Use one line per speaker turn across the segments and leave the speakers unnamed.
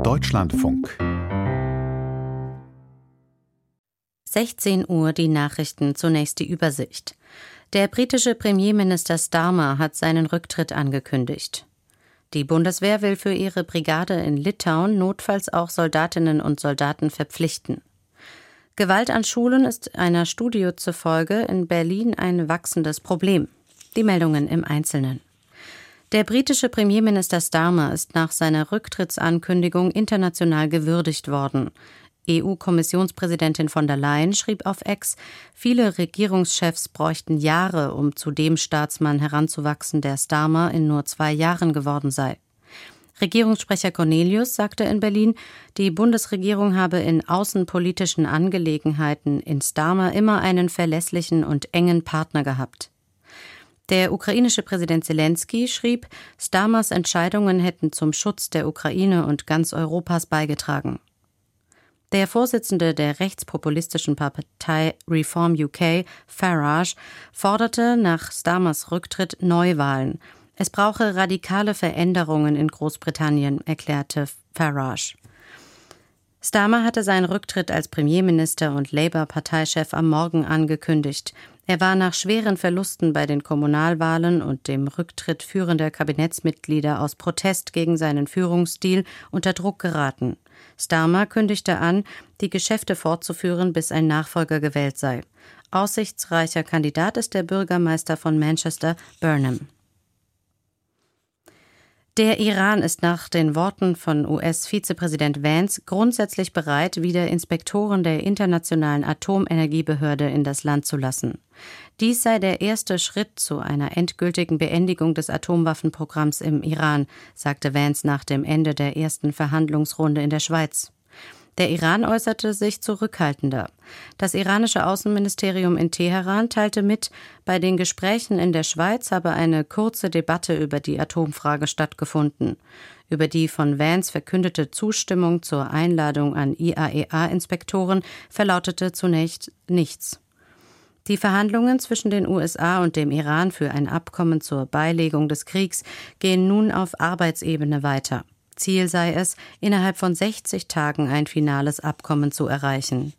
Deutschlandfunk.
16 Uhr die Nachrichten, zunächst die Übersicht. Der britische Premierminister Starmer hat seinen Rücktritt angekündigt. Die Bundeswehr will für ihre Brigade in Litauen notfalls auch Soldatinnen und Soldaten verpflichten. Gewalt an Schulen ist einer Studie zufolge in Berlin ein wachsendes Problem. Die Meldungen im Einzelnen. Der britische Premierminister Starmer ist nach seiner Rücktrittsankündigung international gewürdigt worden. EU-Kommissionspräsidentin von der Leyen schrieb auf X, viele Regierungschefs bräuchten Jahre, um zu dem Staatsmann heranzuwachsen, der Starmer in nur 2 Jahren geworden sei. Regierungssprecher Cornelius sagte in Berlin, die Bundesregierung habe in außenpolitischen Angelegenheiten in Starmer immer einen verlässlichen und engen Partner gehabt. Der ukrainische Präsident Selenskyj schrieb, Starmers Entscheidungen hätten zum Schutz der Ukraine und ganz Europas beigetragen. Der Vorsitzende der rechtspopulistischen Partei Reform UK, Farage, forderte nach Starmers Rücktritt Neuwahlen. Es brauche radikale Veränderungen in Großbritannien, erklärte Farage. Starmer hatte seinen Rücktritt als Premierminister und Labour-Parteichef am Morgen angekündigt. Er war nach schweren Verlusten bei den Kommunalwahlen und dem Rücktritt führender Kabinettsmitglieder aus Protest gegen seinen Führungsstil unter Druck geraten. Starmer kündigte an, die Geschäfte fortzuführen, bis ein Nachfolger gewählt sei. Aussichtsreicher Kandidat ist der Bürgermeister von Manchester, Burnham. Der Iran ist nach den Worten von US-Vizepräsident Vance grundsätzlich bereit, wieder Inspektoren der Internationalen Atomenergiebehörde in das Land zu lassen. Dies sei der erste Schritt zu einer endgültigen Beendigung des Atomwaffenprogramms im Iran, sagte Vance nach dem Ende der ersten Verhandlungsrunde in der Schweiz. Der Iran äußerte sich zurückhaltender. Das iranische Außenministerium in Teheran teilte mit, bei den Gesprächen in der Schweiz habe eine kurze Debatte über die Atomfrage stattgefunden. Über die von Vance verkündete Zustimmung zur Einladung an IAEA-Inspektoren verlautete zunächst nichts. Die Verhandlungen zwischen den USA und dem Iran für ein Abkommen zur Beilegung des Kriegs gehen nun auf Arbeitsebene weiter. Ziel sei es, innerhalb von 60 Tagen ein finales Abkommen zu erreichen.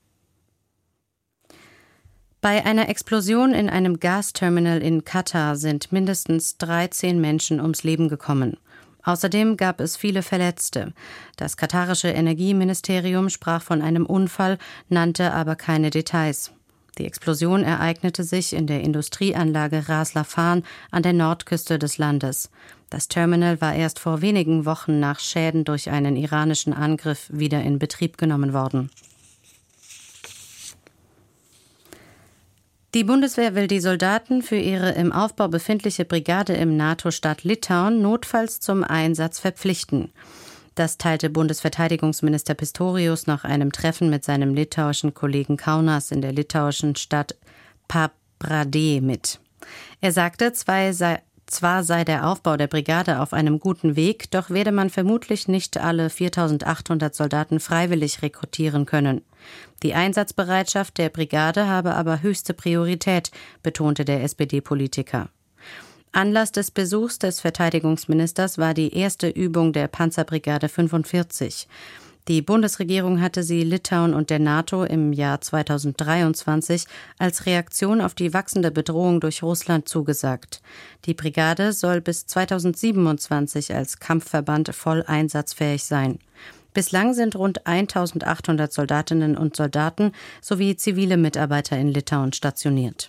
Bei einer Explosion in einem Gasterminal in Katar sind mindestens 13 Menschen ums Leben gekommen. Außerdem gab es viele Verletzte. Das katarische Energieministerium sprach von einem Unfall, nannte aber keine Details. Die Explosion ereignete sich in der Industrieanlage Ras Laffan an der Nordküste des Landes. Das Terminal war erst vor wenigen Wochen nach Schäden durch einen iranischen Angriff wieder in Betrieb genommen worden. Die Bundeswehr will die Soldaten für ihre im Aufbau befindliche Brigade im NATO-Staat Litauen notfalls zum Einsatz verpflichten. Das teilte Bundesverteidigungsminister Pistorius nach einem Treffen mit seinem litauischen Kollegen Kaunas in der litauischen Stadt Pabradė mit. Er sagte, zwar sei der Aufbau der Brigade auf einem guten Weg, doch werde man vermutlich nicht alle 4.800 Soldaten freiwillig rekrutieren können. Die Einsatzbereitschaft der Brigade habe aber höchste Priorität, betonte der SPD-Politiker. Anlass des Besuchs des Verteidigungsministers war die erste Übung der Panzerbrigade 45. Die Bundesregierung hatte sie Litauen und der NATO im Jahr 2023 als Reaktion auf die wachsende Bedrohung durch Russland zugesagt. Die Brigade soll bis 2027 als Kampfverband voll einsatzfähig sein. Bislang sind rund 1.800 Soldatinnen und Soldaten sowie zivile Mitarbeiter in Litauen stationiert.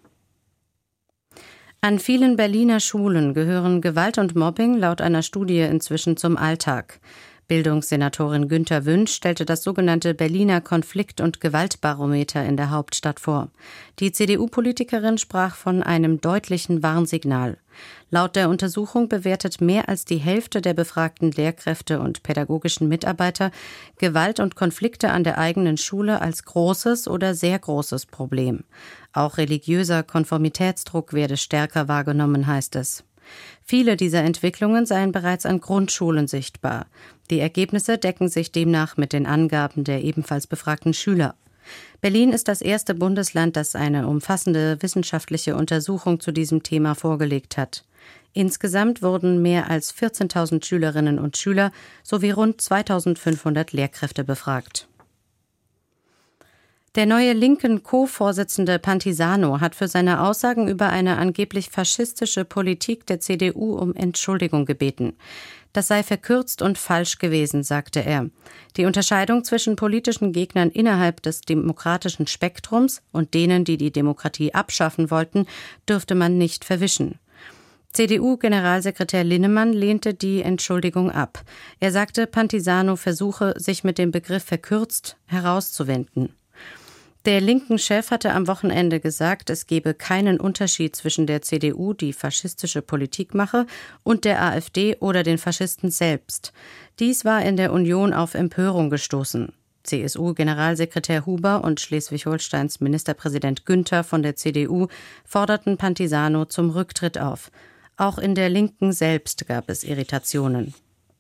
An vielen Berliner Schulen gehören Gewalt und Mobbing laut einer Studie inzwischen zum Alltag. Bildungssenatorin Günther Wünsch stellte das sogenannte Berliner Konflikt- und Gewaltbarometer in der Hauptstadt vor. Die CDU-Politikerin sprach von einem deutlichen Warnsignal. Laut der Untersuchung bewertet mehr als die Hälfte der befragten Lehrkräfte und pädagogischen Mitarbeiter Gewalt und Konflikte an der eigenen Schule als großes oder sehr großes Problem. Auch religiöser Konformitätsdruck werde stärker wahrgenommen, heißt es. Viele dieser Entwicklungen seien bereits an Grundschulen sichtbar. Die Ergebnisse decken sich demnach mit den Angaben der ebenfalls befragten Schüler. Berlin ist das erste Bundesland, das eine umfassende wissenschaftliche Untersuchung zu diesem Thema vorgelegt hat. Insgesamt wurden mehr als 14.000 Schülerinnen und Schüler sowie rund 2.500 Lehrkräfte befragt. Der neue linken Co-Vorsitzende Pantisano hat für seine Aussagen über eine angeblich faschistische Politik der CDU um Entschuldigung gebeten. Das sei verkürzt und falsch gewesen, sagte er. Die Unterscheidung zwischen politischen Gegnern innerhalb des demokratischen Spektrums und denen, die die Demokratie abschaffen wollten, dürfte man nicht verwischen. CDU-Generalsekretär Linnemann lehnte die Entschuldigung ab. Er sagte, Pantisano versuche, sich mit dem Begriff verkürzt herauszuwinden. Der linken Chef hatte am Wochenende gesagt, es gebe keinen Unterschied zwischen der CDU, die faschistische Politik mache, und der AfD oder den Faschisten selbst. Dies war in der Union auf Empörung gestoßen. CSU-Generalsekretär Huber und Schleswig-Holsteins Ministerpräsident Günther von der CDU forderten Pantisano zum Rücktritt auf. Auch in der Linken selbst gab es Irritationen.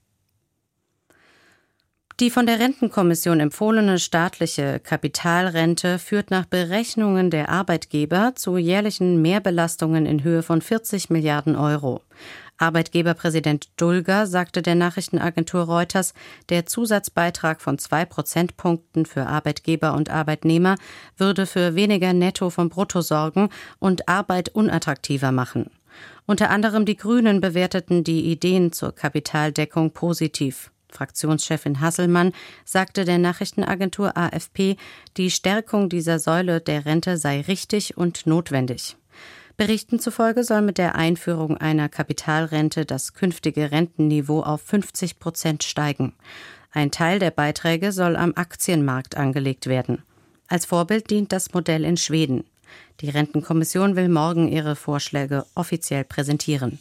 Die von der Rentenkommission empfohlene staatliche Kapitalrente führt nach Berechnungen der Arbeitgeber zu jährlichen Mehrbelastungen in Höhe von 40 Milliarden Euro. Arbeitgeberpräsident Dulger sagte der Nachrichtenagentur Reuters, der Zusatzbeitrag von 2 Prozentpunkten für Arbeitgeber und Arbeitnehmer würde für weniger Netto vom Brutto sorgen und Arbeit unattraktiver machen. Unter anderem die Grünen bewerteten die Ideen zur Kapitaldeckung positiv. Fraktionschefin Hasselmann sagte der Nachrichtenagentur AFP, die Stärkung dieser Säule der Rente sei richtig und notwendig. Berichten zufolge soll mit der Einführung einer Kapitalrente das künftige Rentenniveau auf 50% steigen. Ein Teil der Beiträge soll am Aktienmarkt angelegt werden. Als Vorbild dient das Modell in Schweden. Die Rentenkommission will morgen ihre Vorschläge offiziell präsentieren.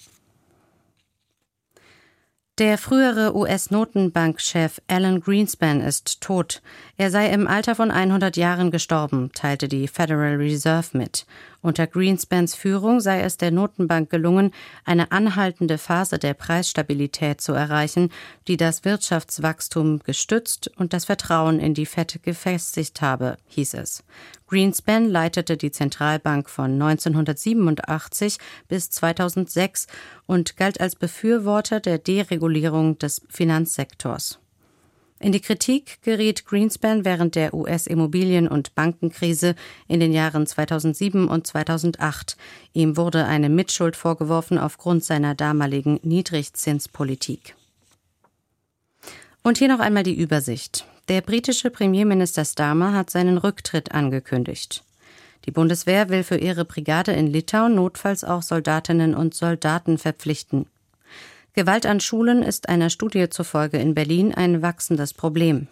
Der frühere US-Notenbankchef Alan Greenspan ist tot. Er sei im Alter von 100 Jahren gestorben, teilte die Federal Reserve mit. Unter Greenspans Führung sei es der Notenbank gelungen, eine anhaltende Phase der Preisstabilität zu erreichen, die das Wirtschaftswachstum gestützt und das Vertrauen in die Fed gefestigt habe, hieß es. Greenspan leitete die Zentralbank von 1987 bis 2006 und galt als Befürworter der Deregulierung des Finanzsektors. In die Kritik geriet Greenspan während der US-Immobilien- und Bankenkrise in den Jahren 2007 und 2008. Ihm wurde eine Mitschuld vorgeworfen aufgrund seiner damaligen Niedrigzinspolitik. Und hier noch einmal die Übersicht. Der britische Premierminister Starmer hat seinen Rücktritt angekündigt. Die Bundeswehr will für ihre Brigade in Litauen notfalls auch Soldatinnen und Soldaten verpflichten. Gewalt an Schulen ist einer Studie zufolge in Berlin ein wachsendes Problem.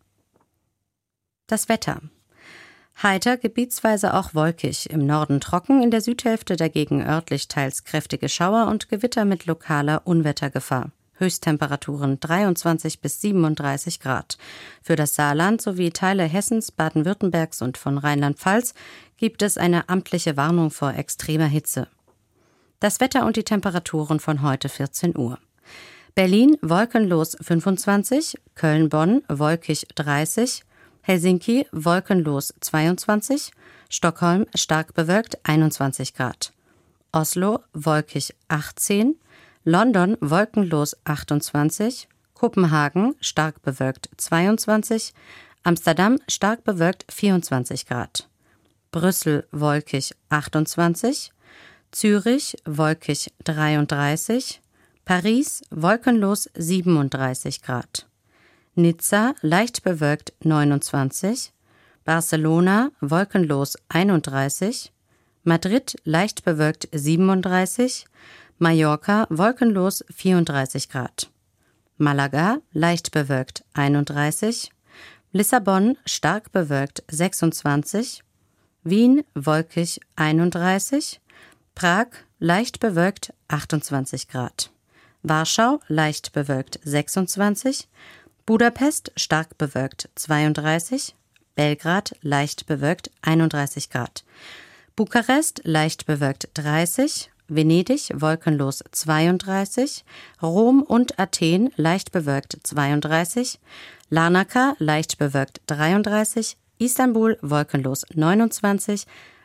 Das Wetter. Heiter, gebietsweise auch wolkig, im Norden trocken, in der Südhälfte dagegen örtlich teils kräftige Schauer und Gewitter mit lokaler Unwettergefahr. Höchsttemperaturen 23 bis 37 Grad. Für das Saarland sowie Teile Hessens, Baden-Württembergs und von Rheinland-Pfalz gibt es eine amtliche Warnung vor extremer Hitze. Das Wetter und die Temperaturen von heute 14 Uhr. Berlin wolkenlos 25, Köln-Bonn wolkig 30, Helsinki wolkenlos 22, Stockholm stark bewölkt 21 Grad. Oslo wolkig 18, London wolkenlos 28, Kopenhagen stark bewölkt 22, Amsterdam stark bewölkt 24 Grad. Brüssel wolkig 28, Zürich wolkig 33, Paris wolkenlos 37 Grad. Nizza leicht bewölkt 29, Barcelona wolkenlos 31, Madrid leicht bewölkt 37, Mallorca wolkenlos 34 Grad. Malaga leicht bewölkt 31, Lissabon stark bewölkt 26, Wien wolkig 31, Prag leicht bewölkt 28 Grad. Warschau leicht bewölkt 26, Budapest stark bewölkt 32, Belgrad leicht bewölkt 31 Grad. Bukarest leicht bewölkt 30, Venedig wolkenlos 32, Rom und Athen leicht bewölkt 32, Larnaca leicht bewölkt 33, Istanbul wolkenlos 29,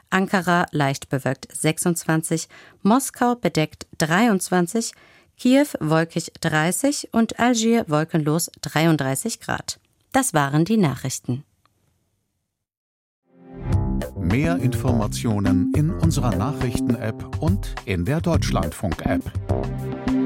Ankara leicht bewölkt 26, Moskau bedeckt 23, Kiew wolkig 30 und Algier wolkenlos 33 Grad. Das waren die Nachrichten.
Mehr Informationen in unserer Nachrichten-App und in der Deutschlandfunk-App.